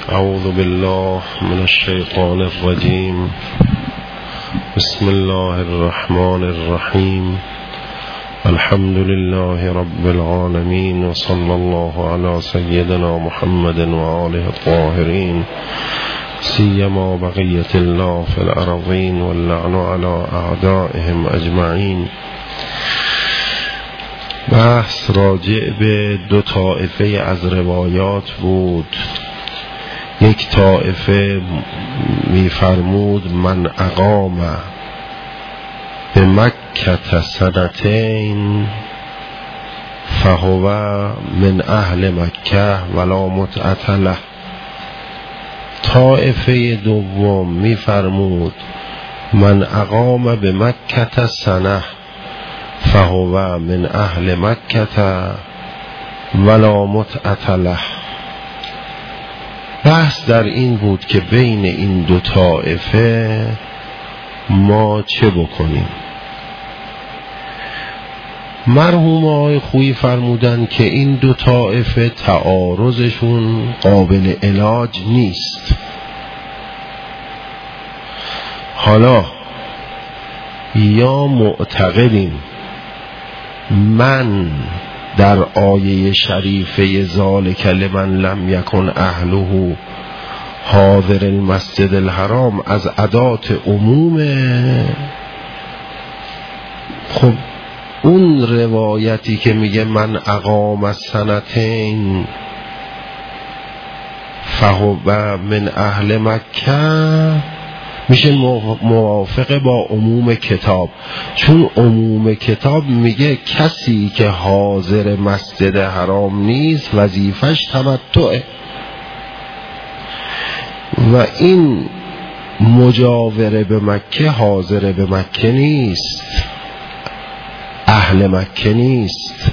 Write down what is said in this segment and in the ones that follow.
اعوذ بالله من الشیطان الرجیم. بسم الله الرحمن الرحیم. الحمد لله رب العالمين وصلى الله على سيدنا محمد وآله الطاهرين سيما بقية الله في الأرضين واللعن على أعدائهم أجمعين. بحث راجع به دو طائفه از روایات بود. یک طائفه می‌فرمود من اقام به مکة سنتین فهو من اهل مکه ولا متعة له. طائفه دوم می‌فرمود من اقام به مکة سنه فهو من اهل مکة ولا متعة له. بحث در این بود که بین این دو طائفه ما چه بکنیم. مرحوم آقای خویی فرمودن که این دو طائفه تعارضشون قابل علاج نیست. حالا یا معتقدیم من در آیه شریفه ذالک لمن لم یکن اهله حاضر المسجد الحرام از ادات عمومه. خب اون روایتی که میگه من اقام سنتین فهو من اهل مکه میشه موافق با عموم کتاب، چون عموم کتاب میگه کسی که حاضر مسجد حرام نیست وظیفش تمتعه و این مجاور به مکه حاضر به مکه نیست، اهل مکه نیست.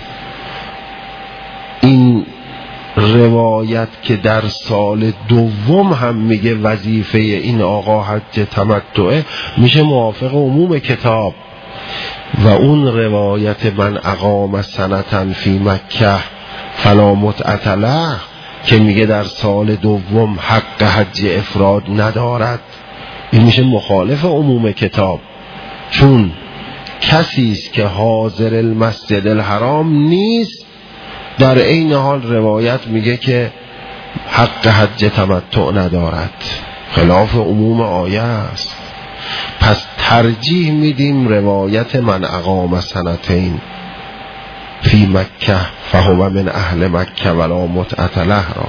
این روایت که در سال دوم هم میگه وظیفه این آقا حج تمتعه میشه موافق عموم کتاب و اون روایت من اقام سنتن فی مکه فلا متعة له که میگه در سال دوم حق حج افراد ندارد، این میشه مخالف عموم کتاب، چون کسی است که حاضر المسجد الحرام نیست در این حال روایت میگه که حق حج تمتع ندارد، خلاف عموم آیه است. پس ترجیح میدیم روایت من اقام سنتین فی مکه فهو من اهل مکه ولا متعة له را.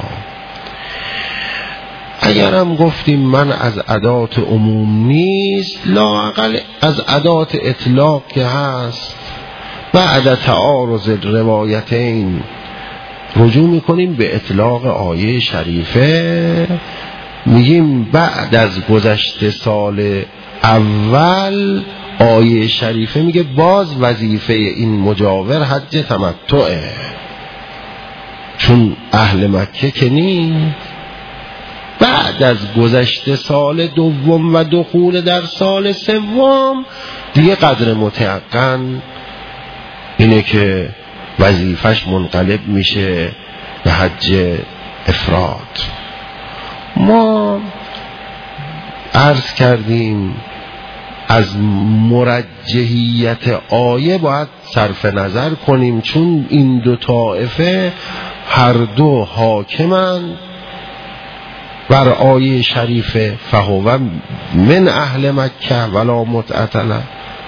اگرم گفتیم من از ادات عموم نیست، لااقل از ادات اطلاق که هست، بعد تعارض روایتین رجوع میکنیم به اطلاق آیه شریفه، میگیم بعد از گذشت سال اول آیه شریفه میگه باز وظیفه این مجاور حج تمتعه، چون اهل مکه که نیست. بعد از گذشت سال دوم و دخول در سال سوم دیگه قدر متیقن اینه که وظیفش منقلب میشه به حج افراد. ما عرض کردیم از مرجحیت آیه باید صرف نظر کنیم، چون این دو طائفه هر دو حاکمن بر آیه شریفه فهو من اهل مکه ولا متعة له.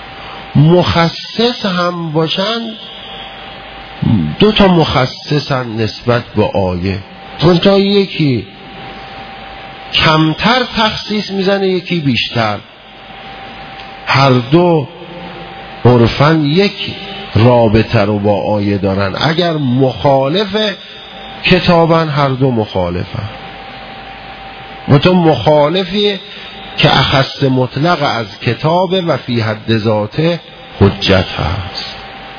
مخصص هم باشن، دو تا مخصصن نسبت به آیه، تا یکی کمتر تخصیص میزنه یکی بیشتر، هر دو عرفاً یک رابطه رو با آیه دارن. اگر مخالف کتابن هر دو مخالفن، تو مخالفی که اخص مطلق از کتابه و فی حد ذاته حجت هست.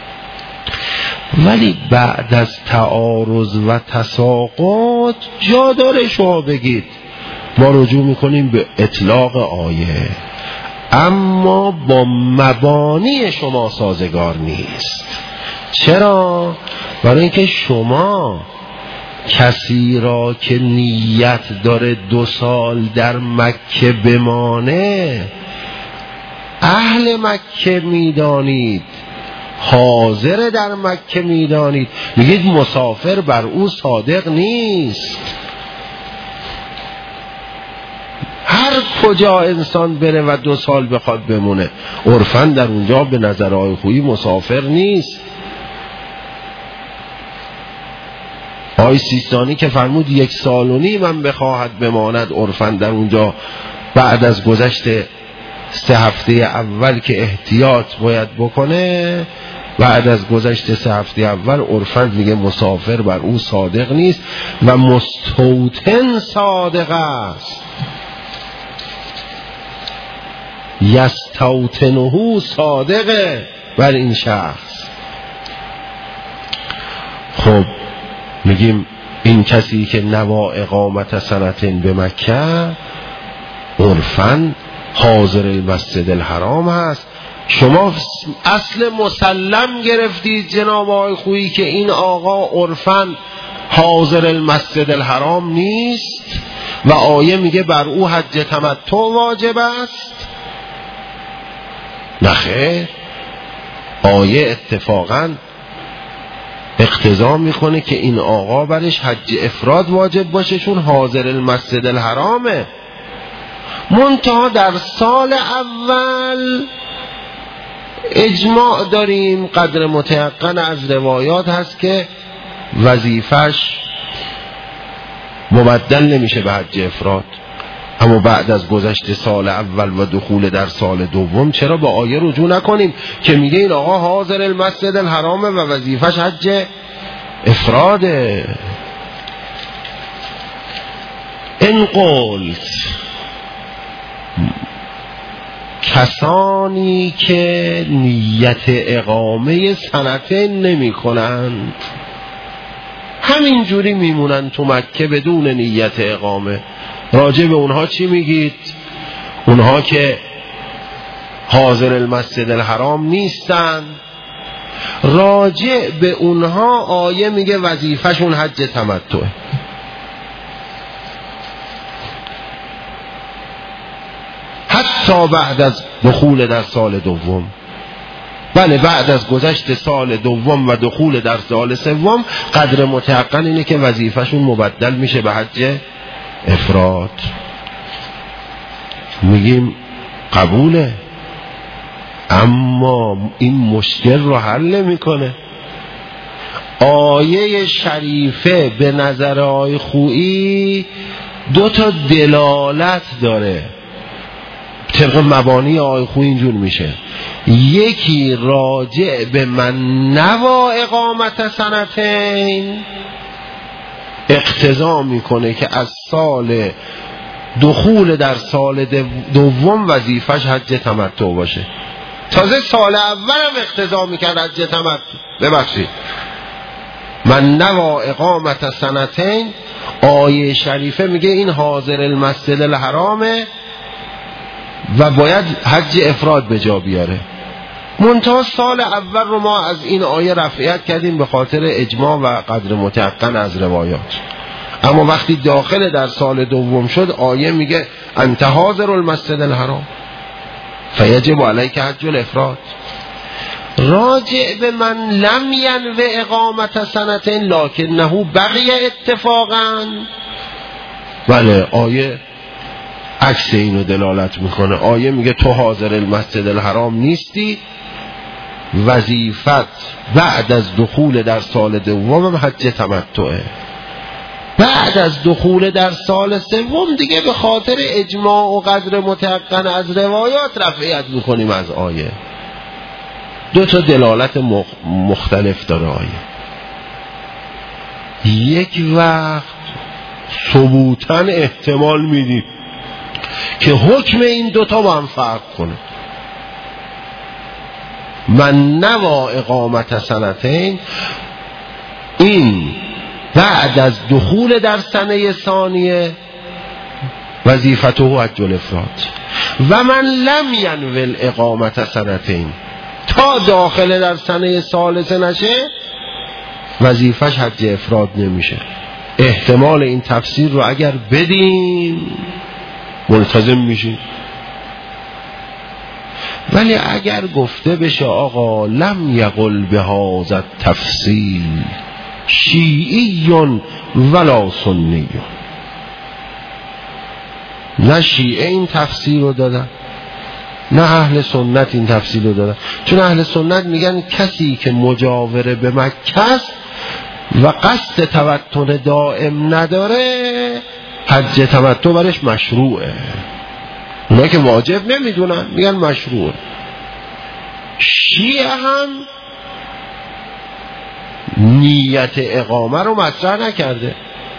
ولی بعد از تعارض و تساقط جا داره شما بگید ما رجوع میکنیم به اطلاق آیه، اما با مبانی شما سازگار نیست. چرا؟ برای اینکه شما کسی را که نیت داره 2 سال در مکه بمانه، اهل مکه میدانید، حاضر در مکه میدانید، میگید مسافر بر او صادق نیست. هر کجا انسان بره و 2 سال بخواد بمونه، عرفاً در اونجا به نظر آقای خویی مسافر نیست. آقای سیستانی که فرمود 1 سال و نیم من بخواهد بماند، عرفاً در اونجا بعد از گذشت 3 هفته اول که احتیاط باید بکنه، بعد از گذشت 3 هفته اول عرفاً میگه مسافر بر او صادق نیست و مستوطن صادق است. یستوطنه صادقه بر این شخص. خب میگیم این کسی که نوا اقامت سنتین به مکه، عرفاً حاضر المسجد الحرام هست. شما اصل مسلم گرفتید جناب آقای خویی که این آقا عرفاً حاضر المسجد الحرام نیست و آیه میگه بر او حج تمتع واجب است. نخیر، آیه اتفاقاً اقتضا میکنه که این آقا برش حج افراد واجب باشه چون حاضر المسجد الحرامه. منتها در سال اول اجماع داریم قدر متیقن از روایات هست که وظیفش مبدل نمیشه به حج افراد. اما بعد از گذشت سال اول و دخول در سال دوم چرا به آیه رجوع نکنیم که میگه این آقا حاضر المسجد الحرامه و وظیفش حج افراده؟ این قلت کسانی که نیت اقامه سنتین نمی کنند همینجوری میمونن تو مکه بدون نیت اقامه، راجع به اونها چی میگید؟ اونها که حاضر المسجد الحرام نیستن، راجع به اونها آیه میگه وظیفه‌شون حج تمتعه. حتی بعد از دخول در سال دوم. بله، بعد از گذشت سال دوم و دخول در سال سوم قدر متیقن اینه که وظیفه‌شون مبدل میشه به حج افراد. میگیم قبوله، اما این مشکل رو حل نمیکنه. آیه شریفه به نظر آقای خویی 2 تا دلالت داره. طبق مبانی آقای خویی اینجور میشه: یکی راجع به من نوا اقامت سنتین، اقتضا میکنه که از سال دخول در سال دوم وظیفش حج تمتع باشه. تازه سال اول هم اقتضا میکرد حج تمتع. ببخشید، من نوا اقامت سنتین، آیه شریفه میگه این حاضر المسجد الحرامه و باید حج افراد به جا بیاره. منتها سال اول رو ما از این آیه رفعیت کردیم به خاطر اجماع و قدر متیقن از روایات. اما وقتی داخل در سال دوم شد آیه میگه انت حاضر المسجد الحرام فیجب علیک حج الافراد. راجع به من لم ینو اقامت سنتین لکنه بقی اتفاقا. بله، آیه عکس اینو دلالت میکنه. آیه میگه تو حاضر المسجد الحرام نیستی، وظیفت بعد از دخول در سال دوم حج تمتعه. بعد از دخول در سال سوم دیگه به خاطر اجماع و قدر متیقن از روایات رفعیت میکنیم از آیه. 2 تا دلالت مختلف داره آیه. یک وقت ثبوتاً احتمال میدیم که حکم این 2 تا با هم فرق کنه. من نوا اقامت سنتین، این بعد از دخول در سنه ثانیه وظیفته حج الافراد و من لم ینو اقامت سنتین، تا داخل در سنه ثالثه نشه وظیفش حج افراد نمیشه. احتمال این تفسیر رو اگر بدیم ملتزم میشیم. ولی اگر گفته بشه آقا لم یقل بهذا التفصیل شیعی ولا سنی، نه شیعه این تفسیر رو دادن نه اهل سنت این تفسیر رو دادن. چون اهل سنت میگن کسی که مجاوره به مکه است و قصد تمتع دائم نداره حج تمتع برش مشروعه. اونا که واجب نمیدونن میگن مشروعه. شیعه هم نیت اقامه رو مطرح نکرده.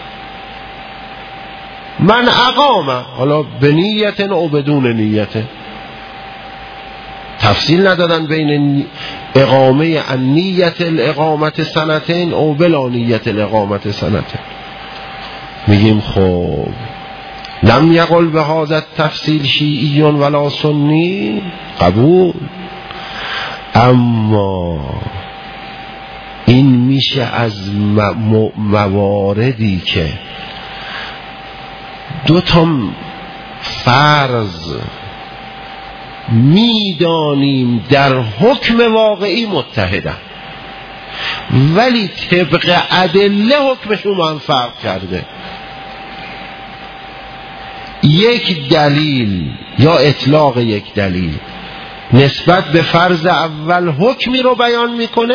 من اقامه، حالا به نیت او بدون نیت، تفصیل ندادن بین اقامه نیت الاقامت سنتین او بلا نیت الاقامت سنتین. میگیم خب لم یقل به هذا التفصیل شیعی ولا سنی، قبول، اما این میشه از مواردی که دو تا فرض میدانیم در حکم واقعی متحدن ولی طبق ادله حکمشون با هم فرق کرده. یک دلیل یا اطلاق یک دلیل نسبت به فرض اول حکمی رو بیان میکنه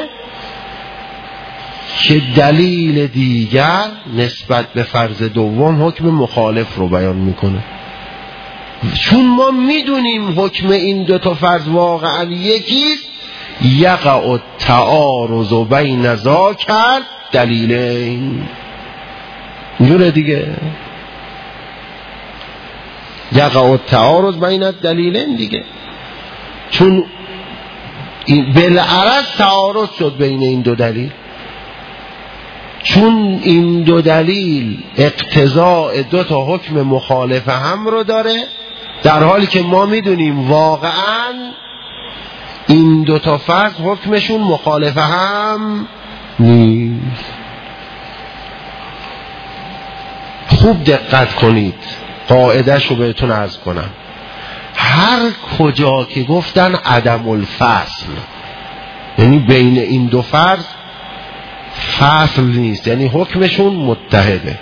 که دلیل دیگر نسبت به فرض دوم حکم مخالف رو بیان میکنه. چون ما میدونیم حکم این دو تا فرض واقعا یکیست، یقع التعارض بین ذاک دلیلین، اینجوره دیگه، یقع التعارض بین الدلیلین دیگه، چون بالعرض تعارض شد بین این دو دلیل، چون این دو دلیل اقتضاء دو تا حکم مخالف هم رو داره، در حالی که ما میدونیم واقعا این دو تا فرض حکمشون مخالف هم نیست. خوب دقت کنید، قاعده‌اش رو بهتون عرض کنم. هر کجا که گفتن عدم الفصل، یعنی بین این دو فرض فصل نیست، یعنی حکمشون متحده،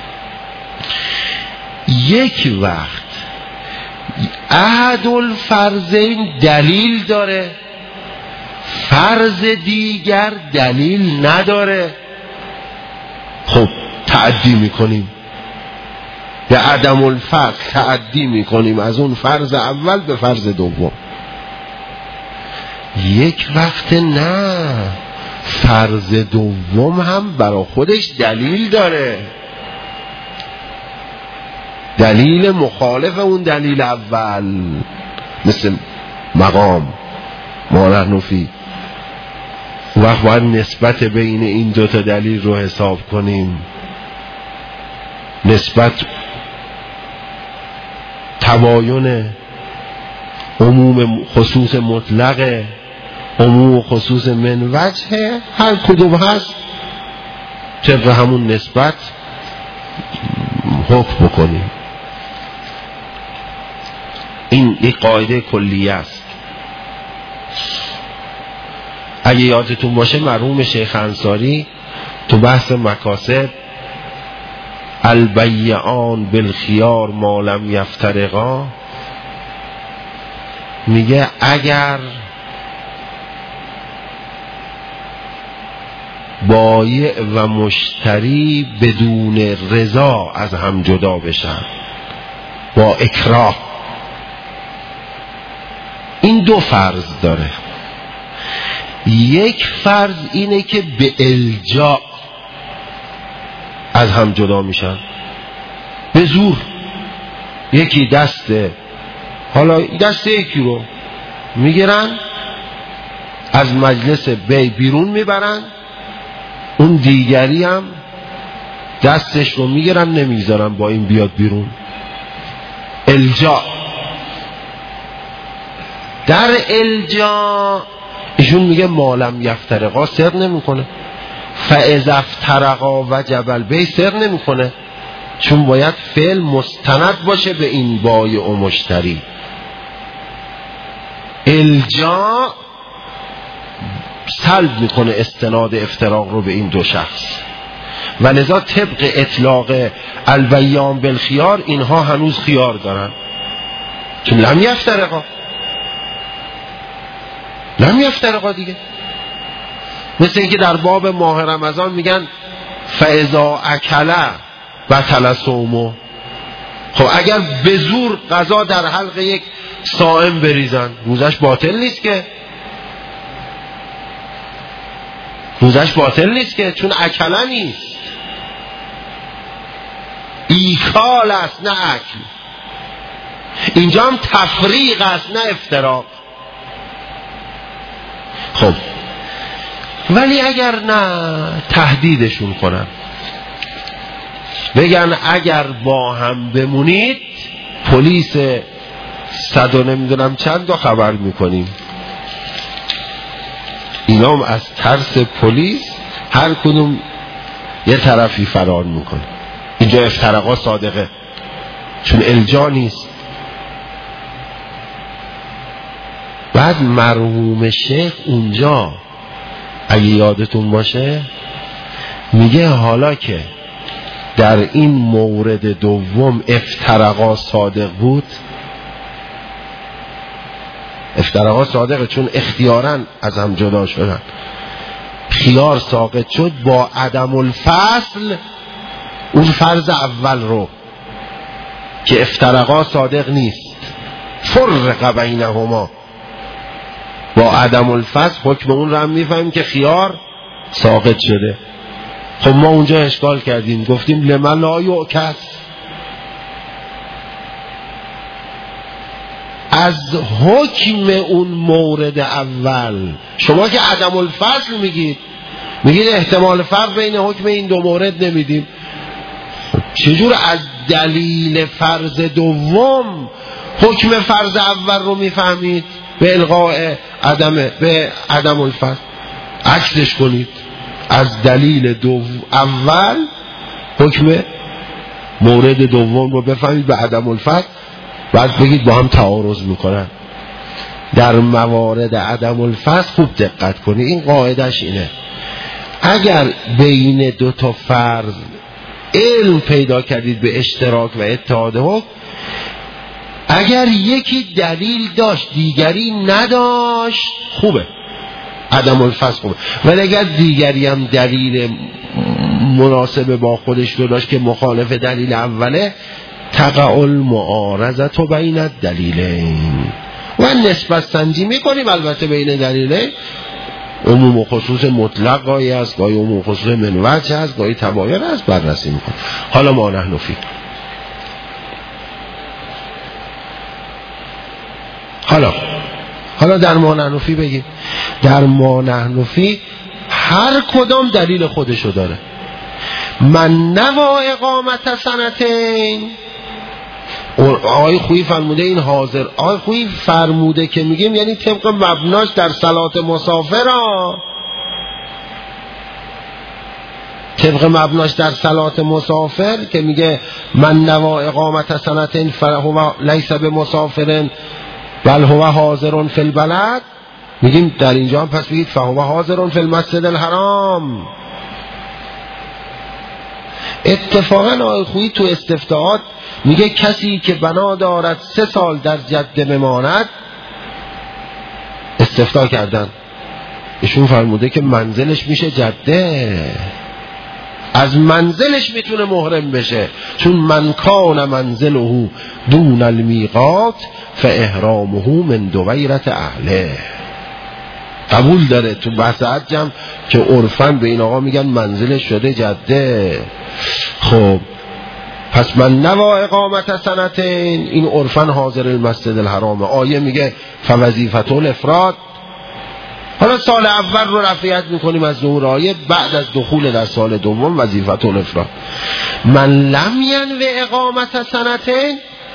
یک وقت احد الفرضین دلیل داره، فرض دیگر دلیل نداره، خب تعدی میکنیم، به عدم الفصل تعدی میکنیم از اون فرض اول به فرض دوم. یک وقت نه، فرض دوم هم برای خودش دلیل داره، دلیل مخالف اون دلیل اول، مثل مقام مانحنفی. وقت باید نسبت بین این دوتا دلیل رو حساب کنیم، نسبت تباین عموم خصوص مطلق، عموم خصوص من وجه، هر کدوم هست طبق همون نسبت حکم بکنیم. این یک قاعده کلیه است. اگه یادتون باشه مرحوم شیخ انصاری تو بحث مکاسب البیعان بالخیار ما لم یفترقا میگه اگر بایع و مشتری بدون رضا از هم جدا بشن با اکراه، این دو فرض داره. یک فرض اینه که به الجا از هم جدا میشن، به زور، یکی حالا دست یکی رو میگیرن از مجلس بی بیرون میبرن، اون دیگری هم دستش رو میگیرن نمیذارن با این بیاد بیرون. الجا. در الجا ایشون میگه مالم یفترقا صدق نمیکنه، فاذا افترقا وجب البیع سر نمیکنه، چون باید فعل مستند باشه به این بایع و مشتری. الجا سلب میکنه استناد افتراق رو به این دو شخص و لذا طبق اطلاق البیان بالخیار اینها هنوز خیار دارن، چون لم یفترقا دیگه. مثل اینکه در باب ماه رمضان میگن فاذا اکل بطل صومه. خب اگر به زور غذا در حلق یک صائم بریزن روزش باطل نیست که، چون اکله نیست، ایکال است نه اکل. اینجا هم تفریق است نه افتراق. خب ولی اگر نه تهدیدشون کنن، بگن اگر با هم بمونید پلیس 100 و نمیدونم چند تا خبر میکنیم، اینا هم از ترس پلیس هر کدوم یه طرفی فرار میکنه. اینجا افتراقا صادقه، چون الجا نیست. بعد مرحوم شیخ اونجا اگه یادتون باشه میگه حالا که در این مورد دوم افتراقا صادق بود، افتراقا صادقه چون اختیاراً از هم جدا شدن، خیار ساقط شد، با عدم الفصل اون فرض اول رو که افتراقا صادق نیست فرق بینهما، با عدم الفصل حکم اون رو هم میفهمیم که خیار ساقط شده. خب ما اونجا اشکال کردیم، گفتیم لمن لا یعکس، از حکم اون مورد اول. شما که عدم الفصل میگید احتمال فرق بین حکم این دو مورد نمیدیم، چجور از دلیل فرض دوم حکم فرض اول رو میفهمید به الغاء به عدم الفصل؟ عکسش کنید، از دلیل اول حکم مورد دوم رو بفهمید به عدم الفصل، بعد بگید با هم تعارض میکنن. در موارد عدم الفصل خوب دقت کنید، این قاعدش اینه، اگر بین دو تا فرض علم پیدا کردید به اشتراک و اتحاد حکم، اگر یکی دلیل داشت دیگری نداشت خوبه، عدم الفصل خوبه. ولی اگر دیگری هم دلیل مناسب با خودش رو داشت که مخالف دلیل اوله، تقع المعارضه بین الدلیلین، و نسبت سنجی میکنیم البته بین دلیلین، عموم و خصوص مطلق گاهی هست، گاهی عموم و خصوص من وجه هست، گاهی تباین هست، بررسی میکنیم. حالا ما نحن فی، حالا در ما نحن فی بگیم. در ما نحن فی هر کدام دلیل خودشو داره. من نوا اقامت سنتین، آقای خویی فرموده این حاضر، آقای خویی فرموده که میگیم یعنی طبق مبناش در صلات مسافر ها، طبق مبناش در صلات مسافر که میگه من نوا اقامت سنتین فهو لیس بمسافرن بل هو حاضر فی البلد، میگیم در اینجا هم پس بگید فهو حاضر فی المسجد الحرام. اتفاقا آقای خویی تو استفتاحات میگه کسی که بنا دارد 3 سال در جده بماند، استفتاح کردن ایشون فرموده که منزلش میشه جده، از منزلش میتونه محرم بشه، چون من کان منزله دون المیقات فاحرامه من دویرت اهله. قبول داره تو بحث حج هم که عرفاً به این آقا میگن منزلش شده جده. خب پس من نوا اقامت سنتین، این عرفاً حاضر المسجد الحرام. آیه میگه فوظیفة الافراد. حالا سال اول رو رفعیت میکنیم از ظهور آیه، بعد از دخول در سال دوم وظیفة الافراد. من لم ینو اقامت سنتین،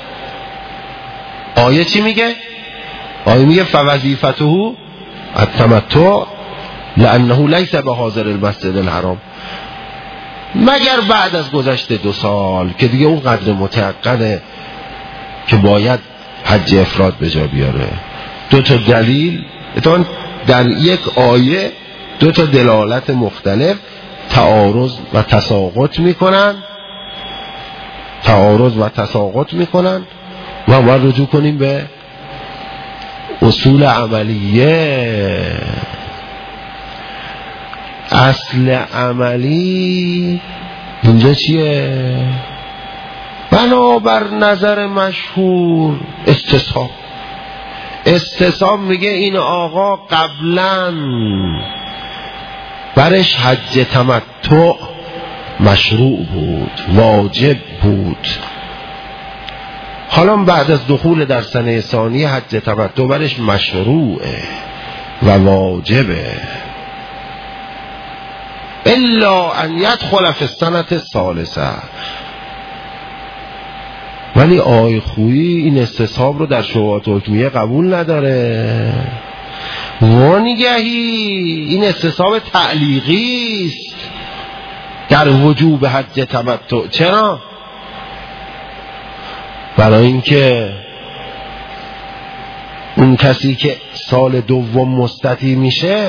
آیه چی میگه؟ آیه میگه فوظیفته التمتع لانه لیس به حاضر المسجد الحرام، مگر بعد از گذشت 2 سال که دیگه اون قدر متعقده که باید حج افراد به جا بیاره. 2 تا دلیل در یک آیه، 2 تا دلالت مختلف تعارض و تساقط میکنن و ما رجوع کنیم به اصول عملیه. اصل عملی اینجا چیه؟ بنابر نظر مشهور استصحاب میگه این آقا قبلا برش حج تمتع مشروع بود، واجب بود، حالا بعد از دخول در سنه ثانیه حج تمتع برش مشروعه و واجبه، الا ان يدخل في السنة الثالثه. ولی آی خویی این استصحاب رو در شروعات حکمیه قبول نداره. وانگهی این استصحاب تعلیقی است در وجوب حج تمتع. چرا؟ برای اینکه اون کسی که سال دوم مستطیع میشه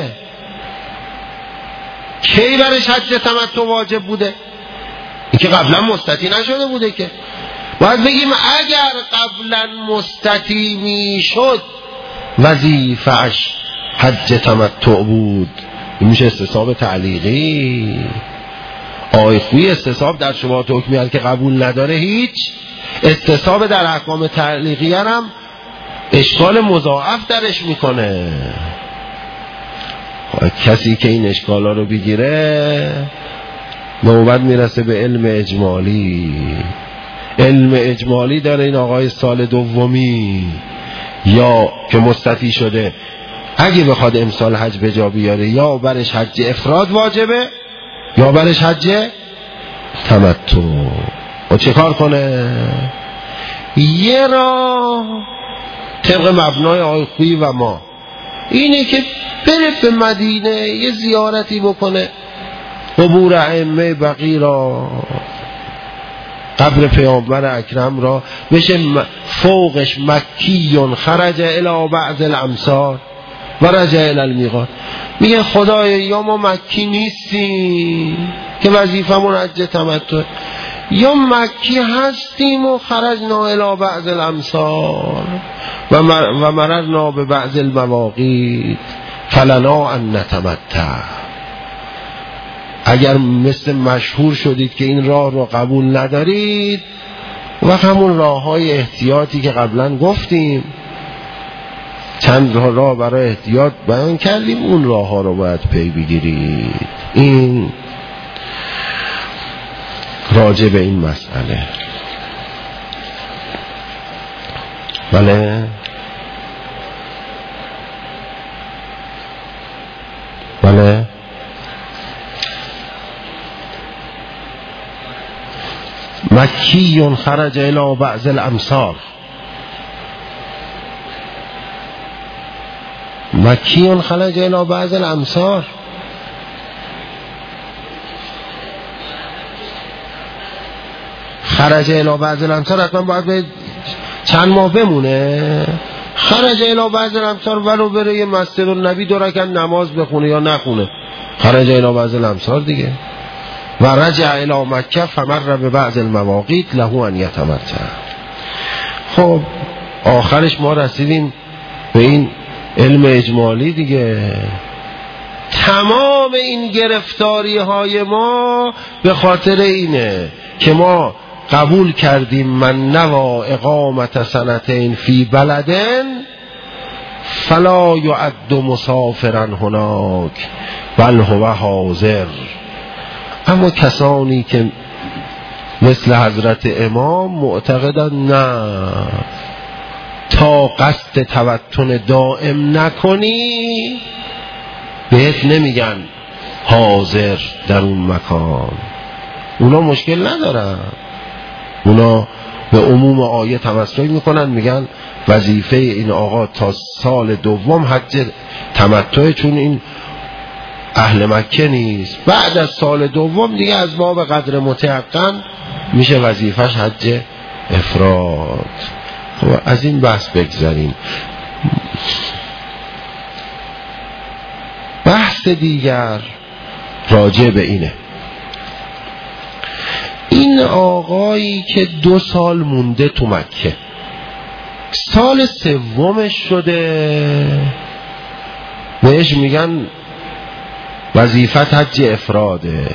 کی برش حج تمتع واجب بوده؟ این که قبلا مستطیع نشده بوده که. باید بگیم اگر قبلا مستطیع میشد وظیفه‌اش حج تمتع بود. این میشه استصحاب تعلیقی. آیخوی استصحاب در شبهات حکمیه که قبول نداره هیچ. استصحاب در احکام تعلیقیه هم اشکال مضاعف درش میکنه. کسی که این اشکالا رو بگیره نوبت میرسه به علم اجمالی. علم اجمالی داره این آقای سال دومی یا که مستطیع شده اگه بخواد امسال حج به جا بیاره یا برش حج افراد واجبه یا برش حج تمتع. و چه کار کنه؟ یه راه طبق مبنای آقای خویی و ما اینه که بره به مدینه یه زیارتی بکنه، قبور ائمه بقی را، قبر پیامبر اکرم را، بشه فوقش مکیون خرج الی بعض الامصار و رجع الی المیقات. میگه خدایا یا ما مکی نیستیم که وظیفمون حج تمتع، یا مکی هستیم و خرجنا الی بعض الامصار و مررنا به بعض المواقیت فلنا ان نتمتع. اگر مثل مشهور شدید که این راه رو قبول ندارید و همون راه های احتیاطی که قبلا گفتیم چند راه برای احتیاط بیان کردیم، اون راه ها رو باید پی بگیرید. این راجع به این مسئله. بله بله مکیون خرج الی بعض الامصار، مکیون خرج الی بعض الامصار. خرج الی بعض الامصار حتما باید به چند ماه بمونه. خرج الی بعض الامصار ولو بره یه مسجد النبی 2 رکعت نماز بخونه یا نخونه، خرج الی بعض الامصار دیگه. و رجع الی مکه فمر به بعض المواقیت له ان یتمتع. خب آخرش ما رسیدیم به این علم اجمالی دیگه. تمام این گرفتاری های ما به خاطر اینه که ما قبول کردیم من نوا اقامت سنتین فی بلدن فلا یعد مسافرا هناک بل هو حاضر. اما کسانی که مثل حضرت امام معتقدن نه، تا قصد توطن دائم نکنی بهت نمیگن حاضر در اون مکان. اونا مشکل ندارن، اونا به عموم آیه توسل میکنن، میگن وظیفه این آقا تا سال دوم حج تمتع، چون این اهل مکه نیست. بعد از سال دوم دیگه از باب قدر متیقن میشه وظیفش حج افراد. خب از این بحث بگذاریم. بحث دیگر راجع به اینه، این آقایی که 2 سال مونده تو مکه، سال سومش شده، بهش میگن وظیفت حج افراده.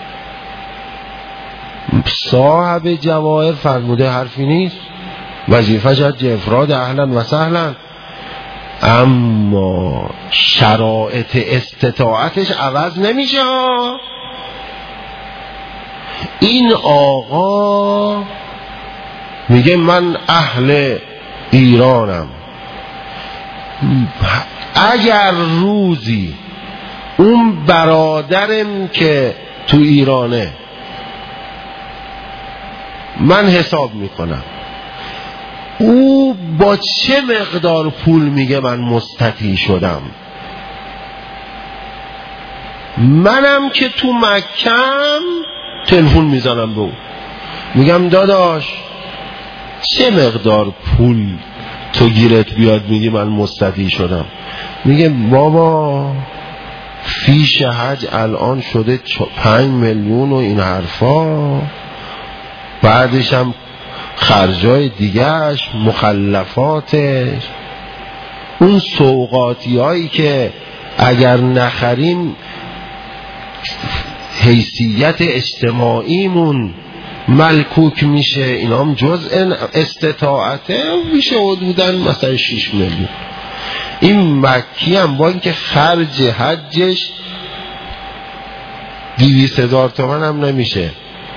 صاحب جواهر فرموده حرفی نیست، وظیفش حج افراد، اهلا و سهلا، اما شرایط استطاعتش عوض نمیشه. این آقا میگه من اهل ایرانم، اگر روزی اون برادرم که تو ایرانه، من حساب میکنم او با چه مقدار پول میگه من مستطیع شدم، منم که تو مکم تلفن میزنم به او، میگم داداش چه مقدار پول تو گیرت بیاد میگی من مستطیع شدم؟ میگه بابا فیش حج الان شده 5 میلیون و این حرفا، بعدش هم خرجای دیگهش، مخلفاتش، اون سوغاتی هایی که اگر نخریم حیثیت اجتماعیمون ملکوک میشه، اینا هم جزء استطاعته، میشه حدوداً مثلا 6 میلیون. این مکی هم با اینکه خرج حجش 200,000 تومان هم نمیشه،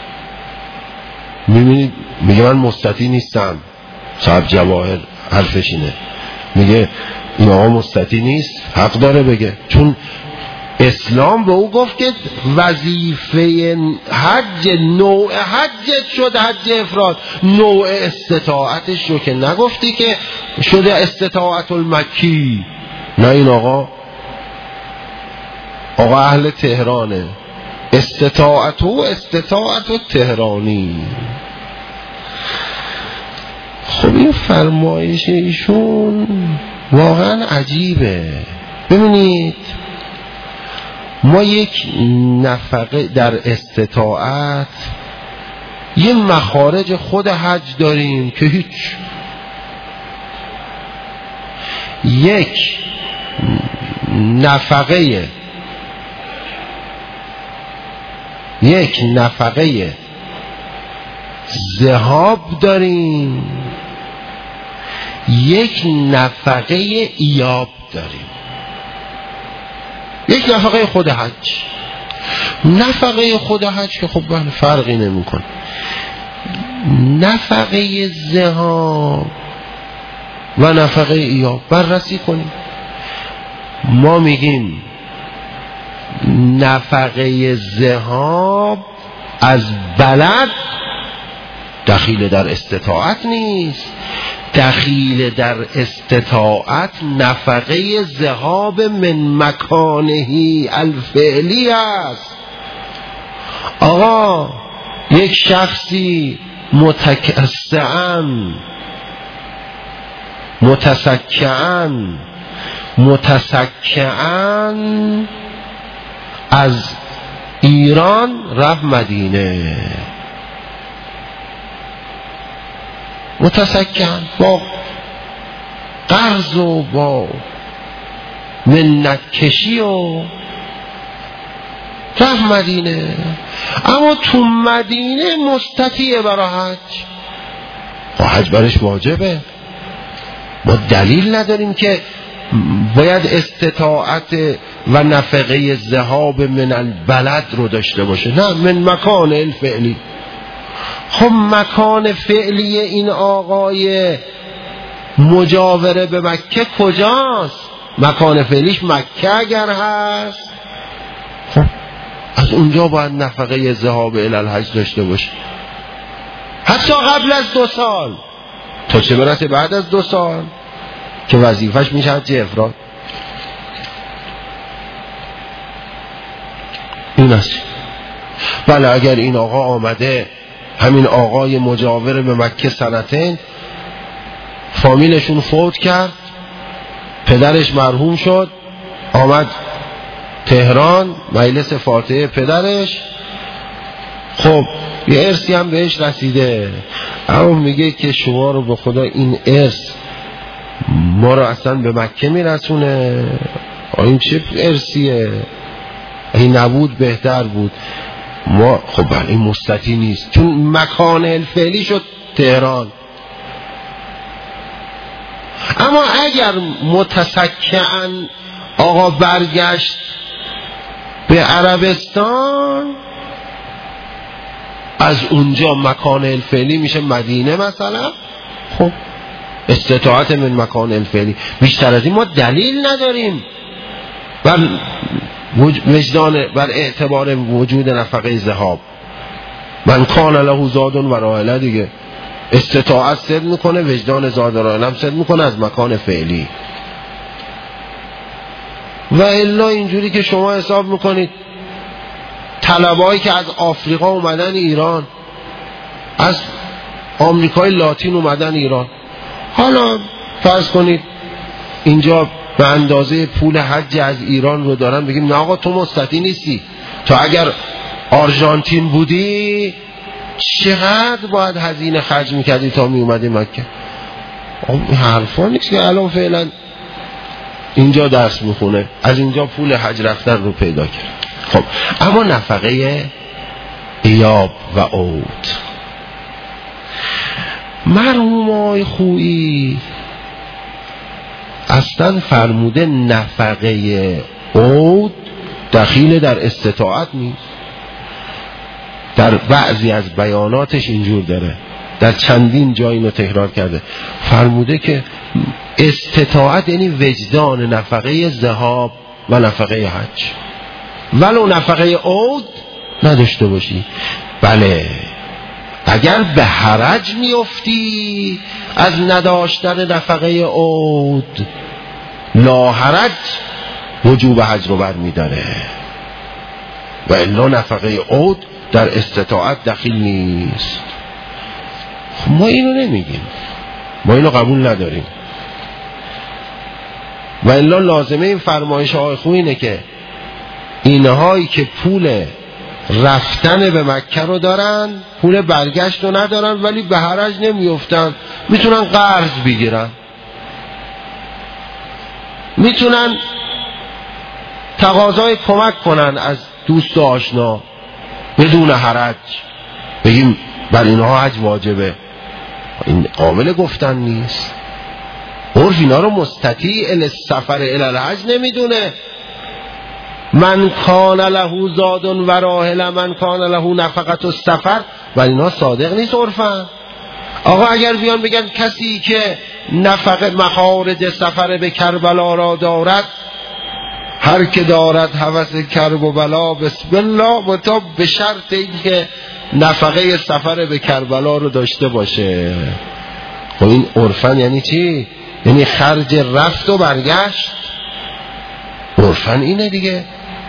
میبینید میگه من مستطیع نیستم. صاحب جواهر حرفش اینه، میگه این آقا مستطیع نیست، حق داره بگه، چون اسلام به او گفت که وظیفه حج نوع حجت شد حج افراد، نوع استطاعتش رو که نگفتی که شده استطاعت المکی. نه، این آقا اهل تهرانه، استطاعت تهرانی. خب این فرمایش ایشون واقعا عجیبه. ببینید ما یک نفقه در استطاعت، یه مخارج خود حج داریم که هیچ، یک نفقه ذهاب داریم، یک نفقه ایاب داریم. یک نفقه خود حج، نفقه خود حج که خب فرقی نمی‌کنه. نفقه ذهاب و نفقه ایاب بررسی کنیم. ما میگیم نفقه ذهاب از بلد دخیل در استطاعت نیست، دخیل در استطاعت نفقه ذهاب من مکانهی الفعلی است. آقا یک شخصی متسکعاً از ایران رفت مدینه، متسکعاً با قرض و با منت کشی و رفت مدینه، اما تو مدینه مستطیع برای حج، حج برش واجبه. ما دلیل نداریم که باید استطاعت و نفقه ذهاب من البلد رو داشته باشه، نه، من مکان الفعلی. خب مکان فعلی این آقای مجاوره به مکه کجاست؟ مکان فعلیش مکه اگر هست، خب از اونجا باید نفقه ذهاب الی الحج داشته باشه، حتی قبل از 2 سال، تا چه برسه بعد از 2 سال که وظیفش میشه حج افراد. این است. بله اگر این آقا آمده، همین آقای مجاور به مکه سنتین، فامیلشون فوت کرد، پدرش مرحوم شد، آمد تهران مجلس فاتحه پدرش، خب یه ارثی هم بهش رسیده، اما میگه که شما رو به خدا این ارث ما رو اصلا به مکه میرسونه؟ این چه ارثیه؟ این نبود بهتر بود. ما خب بله این مستطیع نیست، چون مکان الفعلی شد تهران. اما اگر متسکعاً آقا برگشت به عربستان، از اونجا مکان الفعلی میشه مدینه مثلا، خب استطاعت من مکان الفعلی. بیشتر از این ما دلیل نداریم بر وجدان، بر اعتبار وجود نفقه ذهاب. من کان له زاد و راحله دیگه، استطاعت صد میکنه، وجدان زاد و راحله هم صد میکنه از مکان فعلی. و الا اینجوری که شما حساب میکنید طلبایی که از آفریقا اومدن ایران، از آمریکای لاتین اومدن ایران، حالا فرض کنید اینجا به اندازه پول حج از ایران رو دارن، بگیم نه آقا تو مستطیع نیستی، تو اگر آرژانتین بودی چقدر باید هزینه خرج میکردی تا میومدی مکه؟ این حرفا نیست که الان فعلا اینجا درس میخونه، از اینجا پول حج رفتن رو پیدا کرد. خب اما نفقه ایاب و عود، مرحوم آقای خویی اصلا فرموده نفقه عود دخیل در استطاعت نیست. در بعضی از بیاناتش اینجور داره، در چندین جایی اینو تکرار کرده، فرموده که استطاعت یعنی وجدان نفقه ذهاب و نفقه حج، ولو نفقه عود نداشته باشی. بله اگر به حرج میفتی از نداشتن نفقه عود، لا حرج وجوب حج رو برمی‌داره، و الا نفقه عود در استطاعت دخیل نیست. ما اینو نمیگیم، ما اینو قبول نداریم. و الا لازمه این فرمایش آقای خویی اینه که اینهایی که پول رفتن به مکه رو دارن، پول برگشت رو ندارن، ولی به حرج نمیفتن، میتونن قرض بگیرن، میتونن تقاضای کمک کنن از دوست و آشنا بدون حرج، بگیم بر اینها حج واجبه. این قابل گفتن نیست. عرف اینا رو مستطیع السفر الی الحج نمیدونه. من کان له زاد و راحله، من کان له نفقه السفر، ولی اینا صادق نیست عرفن. آقا اگر بیان بگن کسی که نفقه مخارج سفر به کربلا را دارد، هر که دارد هوس کرب و بلا بسم الله، و تا به شرط اینکه نفقه سفر به کربلا رو داشته باشه. خب این عرفن یعنی چی؟ یعنی خرج رفت و برگشت. عرفن اینه دیگه.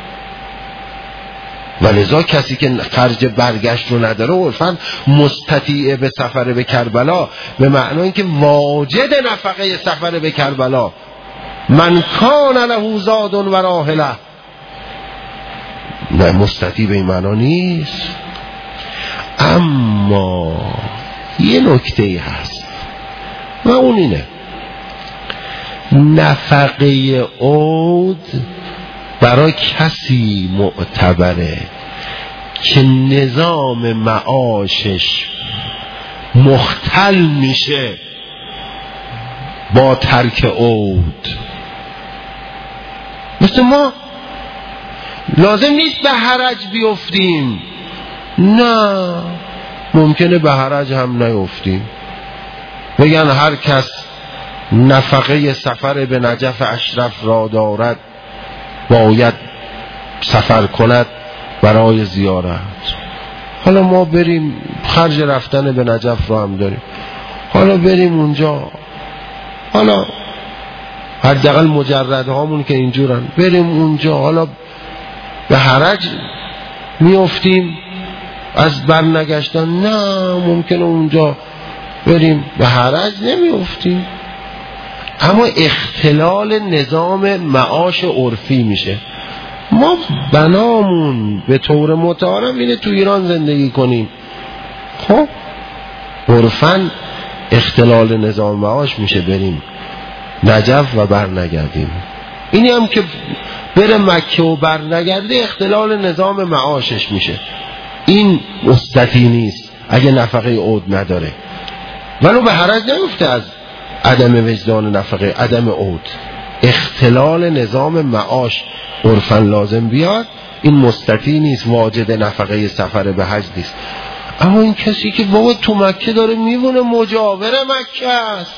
و لذا کسی که خرج برگشت رو نداره عرفن مستطیع به سفر به کربلا، به معنای که واجد نفقه سفر به کربلا. من کان له زاد و راحله، نه مستطیع به این معنا نیست. اما یه نکته هست و اون اینه، نفقه عود برای کسی معتبره که نظام معاشش مختل میشه با ترک عود. مثل ما لازم نیست به حرج بیفتیم، نه ممکنه به حرج هم نیفتیم. بگن هر کس نفقه سفر به نجف اشرف را دارد باید سفر کند برای زیارت. حالا ما بریم خرج رفتن به نجف را هم داریم، حالا بریم اونجا، حالا حداقل مجرد هامون که اینجورن بریم اونجا، حالا به حرج میافتیم از برنگشتن؟ نه، ممکنه اونجا بریم به حرج نمیافتیم. اما اختلال نظام معاش عرفی میشه. ما بنامون به طور متعارف اینه تو ایران زندگی کنیم، خب عرفاً اختلال نظام معاش میشه بریم نجف و برنگردیم. اینی هم که بره مکه و برنگرده اختلال نظام معاشش میشه. این مستطیع نیست اگه نفقه عود نداره، ولو به حرج نمیفته از عدم وجدان نفقه، عدم عود. اختلال نظام معاش عرفاً لازم بیاد، این مستطیع نیست، واجد نفقه سفر به حج نیست. اما این کسی که بابا تو مکه داره میمونه، مجاور مکه است،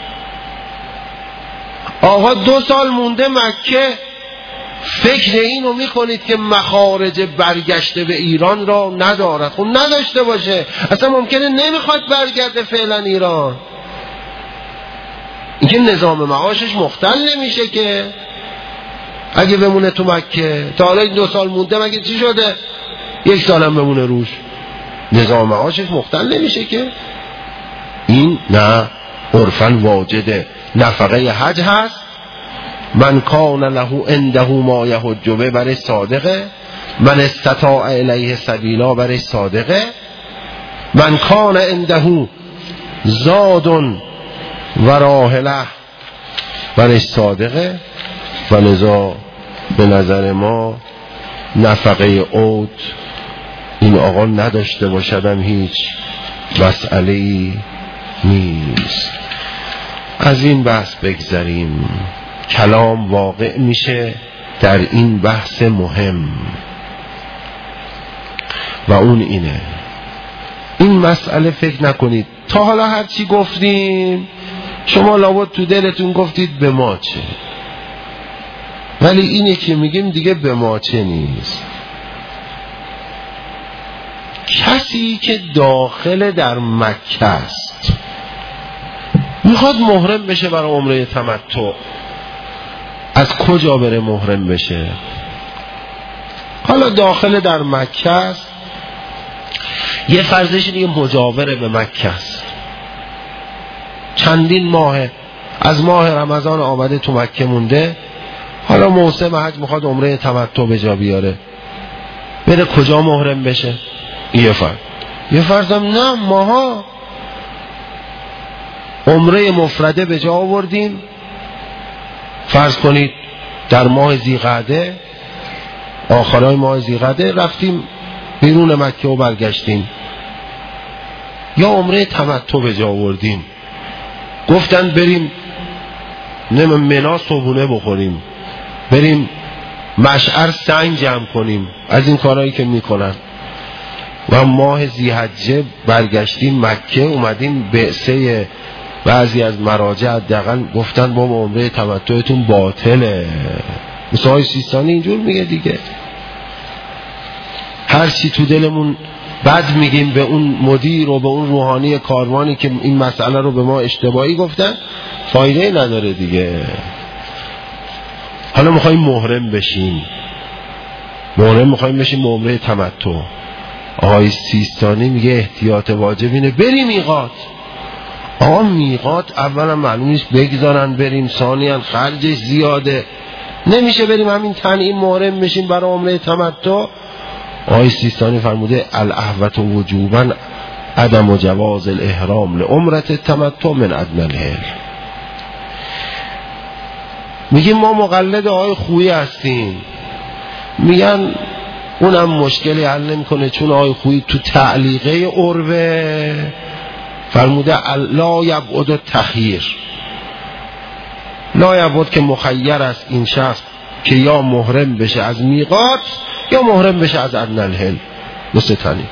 آقا 2 سال مونده مکه، فکر اینو میکنید که مخارج برگشته به ایران را ندارد؟ خب نداشته باشه، اصلا ممکنه نمیخواد برگرده فعلا ایران. اینکه نظام معاشش مختل نمیشه که اگه بمونه تو مکه. تا حالا این 2 سال مونده مگه چی شده 1 سالم بمونه روش؟ نظام معاشش مختل نمیشه که. این نه، عرفاً واجد نفقه حج هست. من کان له عنده ما یحج به، برای صادقه. من استطاع الیه سبیلا، برای صادقه. من کان عنده زاد و راحله، برای صادقه. و لذا به نظر ما نفقه عود این آقا نداشته باشدم هیچ مسئله‌ای نیست. از این بحث بگذریم، کلام واقع میشه در این بحث مهم و اون اینه. این مسئله فکر نکنید تا حالا هر چی گفتیم شما لابد تو دلتون گفتید به ما چه، ولی اینه که میگیم دیگه به ما چه نیست. کسی که داخل در مکه است میخواد محرم بشه برای عمره تمتع، از کجا بره محرم بشه؟ حالا داخل در مکه است، یه فرضش اینه مجاور به مکه است، چندین ماهه، از ماه رمضان آمده تو مکه مونده، حالا موسم حج میخواد عمره تمتع به جا بیاره، بره کجا محرم بشه؟ یه فرض. یه فرضم نه، ماها عمره مفرده به جا آوردیم، فرض کنید در ماه ذیقعده، آخرای ماه ذیقعده رفتیم بیرون مکه و برگشتیم، یا عمره تمتع به جا آوردیم، گفتن بریم منا صبحونه بخوریم، بریم مشعر سنگ جمع کنیم، از این کارهایی که میکنن، و ماه ذی‌حجه برگشتیم مکه، اومدیم بعثه بعضی از مراجع حداقل گفتن بابا عمره تمتعتون باطله. موسی سیستانی اینجور میگه دیگه، هر چی تو دلمون بد میگیم به اون مدیر و به اون روحانی کاروانی که این مسئله رو به ما اشتباهی گفتن، فایده نداره دیگه. حالا میخوایم محرم بشیم، میخوایم بشیم عمره تمتع. آقای سیستانی میگه احتیاط واجب اینه بریم میقات. آقا میقات اولا معلوم نیست بگذارن بریم، ثانیاً خرجش زیاده، نمیشه بریم همین تنعیم محرم بشیم برای عمره تمتع. آقای سیستانی فرموده الاحوط وجوبا عدم جواز الاحرام لعمره تمتع من ادنى الحل. میگیم ما مقلد آقای خویی هستیم، میگن اونم مشکلی حل نمیکنه، چون آقای خویی تو تعلیقه عروه فرموده لا یبعد التخییر، لا یبعد که مخیر است این شخص که یا محرم بشه از میقات یا محرم بشه از ادنی الحل، مثل تنی.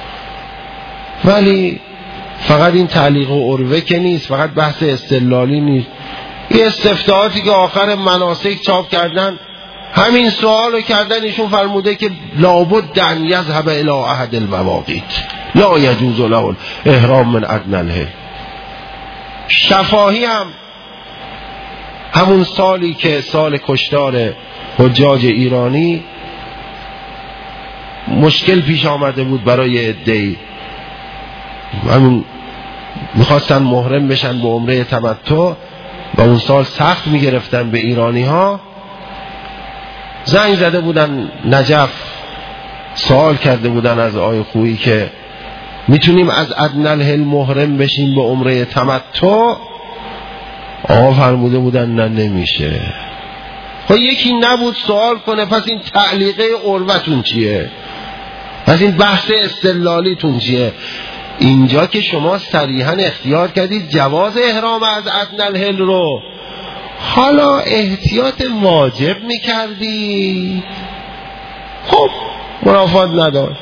ولی فقط این تعلیق و عروه که نیست، فقط بحث استدلالی نیست، این استفتاحاتی که آخر مناسک چاپ کردن همین سوالو کردن، ایشون فرموده که لابد ان یذهب الی احد المواقیت لا یجوز له الاحرام من ادنی الحل. شفاهی هم همون سالی که سال کشتار حجاج ایرانی مشکل پیش آمده بود برای عده‌ای، همین میخواستن محرم بشن به عمره تمتع و اون سال سخت میگرفتن به ایرانی ها. زنگ زده بودن نجف، سوال کرده بودن از آقای خویی که میتونیم از ادنی الحل محرم بشیم به عمره تمتع؟ آقا فرموده بودن نه نمیشه. خب یکی نبود سوال کنه پس این تعلیقه عروتون چیه؟ پس این بحث استدلالیتون چیه؟ اینجا که شما صریحا اختیار کردید جواز احرام از ادنی الحل رو، حالا احتیاط واجب میکردی، خب منافات نداشت.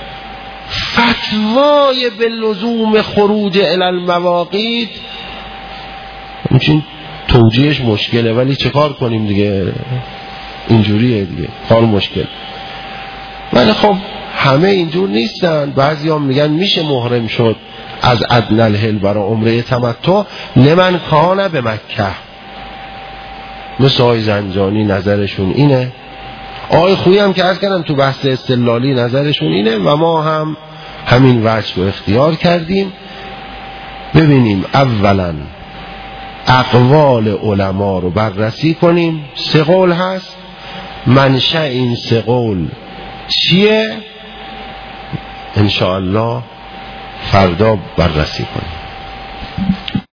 فتوای به لزوم خروج الی المواقیت همچین توجیهش مشکله، ولی چه کار کنیم دیگه، اینجوریه دیگه، کار مشکل. ولی خب همه اینجور نیستن، بعضی هم میگن میشه محرم شد از ادنی الحل برای عمره تمتع لمن کان به مکه. مثل آقای زنجانی نظرشون اینه، آقای خویی هم که عرض کردم تو بحث استدلالی نظرشون اینه و ما هم همین وجه رو اختیار کردیم. ببینیم اولا اقوال علما رو بررسی کنیم. 3 قول هست، منشأ این 3 قول چیه؟ انشاءالله فردا بررسی کنیم.